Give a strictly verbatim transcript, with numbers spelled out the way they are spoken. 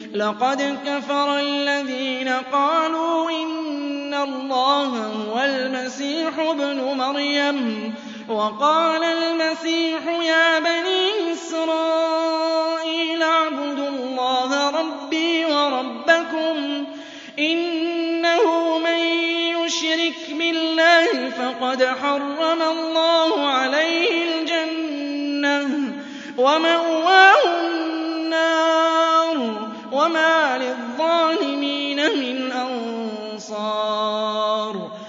لَقَدْ كَفَرَ الَّذِينَ قَالُوا إِنَّ اللَّهَ هُوَ الْمَسِيحُ ابْنُ مَرْيَمَ وَقَالَ الْمَسِيحُ يَا بَنِي إِسْرَائِيلَ اعْبُدُوا اللَّهَ رَبِّي وَرَبَّكُمْ إِنَّهُ مَن يُشْرِكْ بِاللَّهِ فَقَدْ حَرَّمَ اللَّهُ عَلَيْهِ الْجَنَّةَ وَمَأْوَاهُ النَّارُ وَمَا لِلظَّالِمِينَ مِنْ أَنصَارٍ